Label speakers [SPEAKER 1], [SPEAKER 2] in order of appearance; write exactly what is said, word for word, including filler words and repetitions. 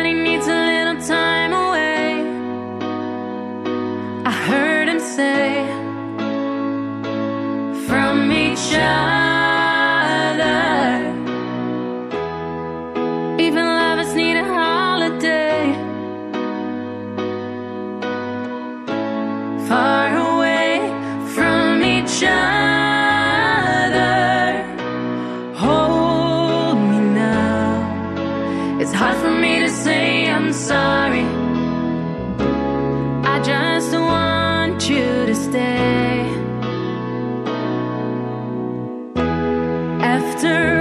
[SPEAKER 1] he needs a little time away. I heard him say, from each other, even lovers need a holiday. Far away from each other, hold me now. It's hard for me to say I'm sorry. I just want you to stay. After